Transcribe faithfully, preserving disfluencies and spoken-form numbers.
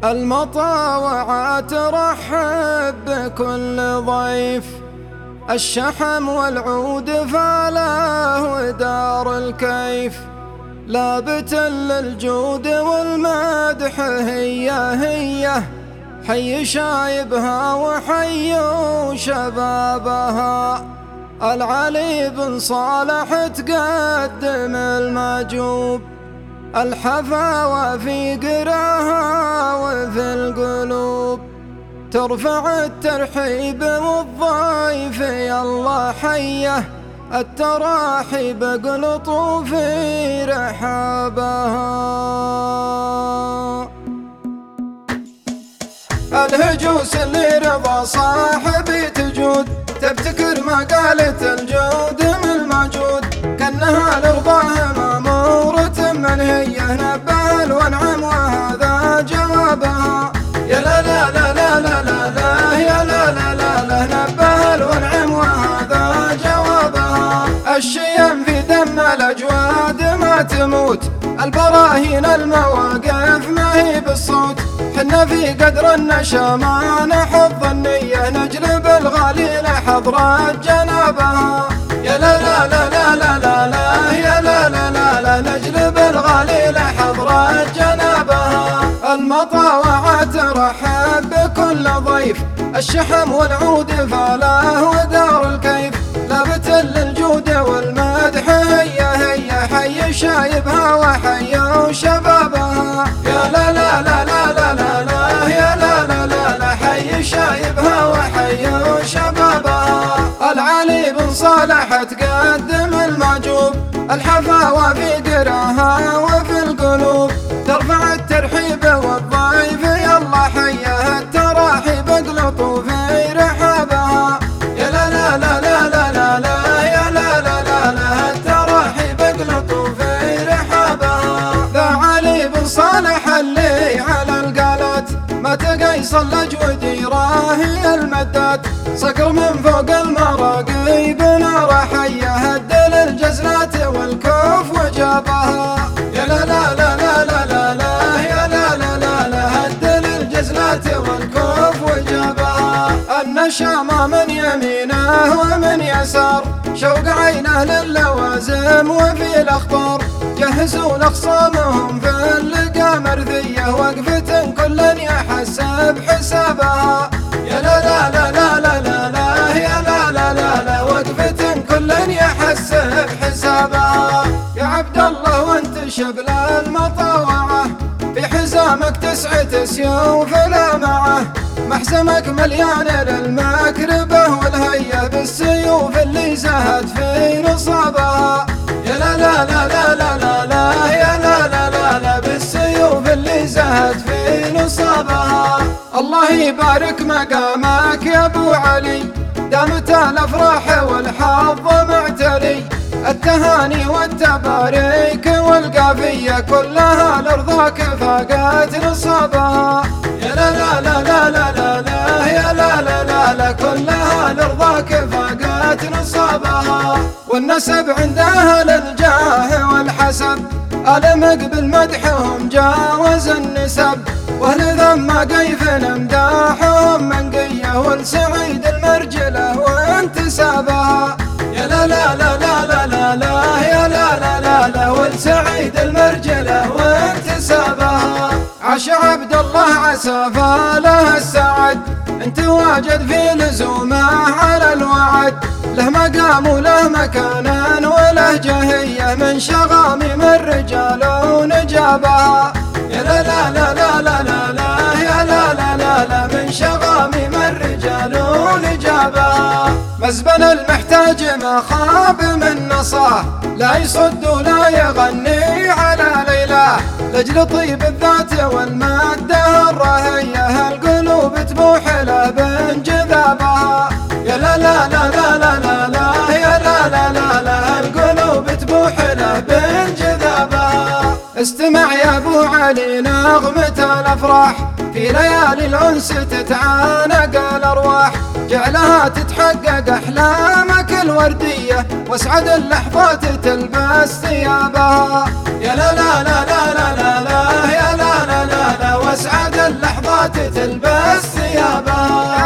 المطاوعة ترحب بكل ضيف، الشحم والعود فاله ودار الكيف، لابت للجود والمدح هي هي، حي شايبها وحي شبابها. العلي بن صالح تقدم المجوب، الحفاوى في قراها وفي القلوب، ترفع الترحيب والضيف يلا حيه، التراحيب اقلطوا في رحابها. الهجوس اللي رضا صاحبي تجود، تبتكر مقالة الجود من الموجود، كأنها لرضاها مامورة من هي نبال وانعم وهذا جوابها. يا لا لا لا لا لا لا لا يا لا لا لا لا نبال وانعم وهذا جوابها. الشيم في دم الأجواد ما تموت، البراهين المواقف ما هي بالصوت، حنا في قدر النشا ما نحض النية، نجلب الغالي لحضرة جنابها. يا لا لا لا لا لا لا لا يا لا لا لا لا نجلب الغالي لحضرة جنابها. المطاوعة ترحب بكل ضيف، الشحم والعود فاله ودار الكيف، لابت للجود والمدح هي هي، حي شايبها وحي شبابها. يا لا لا لا لا لا لا لا يا لا لا لا لا حي شايبها وحي شبابها. العلي بن صالح تقدم المعجوب، الحفاوى في قراها وفي القلوب، ترفع الترحيب والضيف يلا حيه، التراحيب اقلطوا في رحابها. يا لا لا لا لا لا لا لا يا لا لا لا لا التراحيب اقلطوا في رحابها. ذا علي بن صالح اللي على القالات، ما تقيس الاجود يراهي المدات، صقر من فوق المراقي بنار حيه، هدل الجزلات والكوف وجابها. يا لا لا لا لا لا لا لا يا لا لا لا لا هدل الجزلات والكوف وجابها. النشامة من يمينه ومن يسار، شوق عينه للوازم وفي الاخطار، جهزوا لاخصامهم في اللقا مرثيه، وقفة كل يحسب حسابها. يا لا لا لا لا لا لا لا يا لا لا لا لا وقفة كل يحسب حسابها. يا عبد الله وانت شبل المطاوعة، في حزامك تسعة سيوف لا معه، محزمك مليان للمكربة والهية، بالسيوف اللي زهت في نصابها. يا لا لا لا لا لا لا لا يا لا لا لا لا بالسيوف اللي زهت في نصابها. الله يبارك مقامك يا ابو علي، دامت الافراح والحظ معتلي، التهاني والتباريك والقافية كلها لرضاك فاقت نصابها. يا لا لا لا لا لا لا لا يا لا لا لا لا كلها لرضاك فاقت نصابها. والنسب عند أهل الجاه والحسب، ألمق بالمدحهم جاوز النسب، واهل ذم قيف امداحهم منقية، والسعيد المرجلة وانتسابها. يا لا لا لا لا لا لا لا يا لا لا لا لا والسعيد المرجلة وانتسابها. عاش عبد الله عسى فاله السعد، انت واجد في لزومه على الوعد، له مقام وله مكان وله جهية، من شغامم الرجال ونجابها. يا لا لا لا لا لا لا لا يا لا لا لا لا من شغامم الرجال ونجابها. مزبل المحتاج ما خاب من نصاه، لا يصد ولا يغني على ليلاه، لجل طيب الذات والمادة الرهية، القلوب تبوح له بانجذابها. يا لا لا لا لا لا لا لا يا لا لا لا لا القلوب تبوح له بانجذابها. استمع يا ابو علي نغمة الافراح، في ليالي الانس تتعانق الارواح، جعلها تتحقق احلامك الورديه، واسعد اللحظات تلبس ثيابها. يا لا لا لا لا لا لا يا لا لا لا لا واسعد اللحظات الصلاة تلبس ثيابها.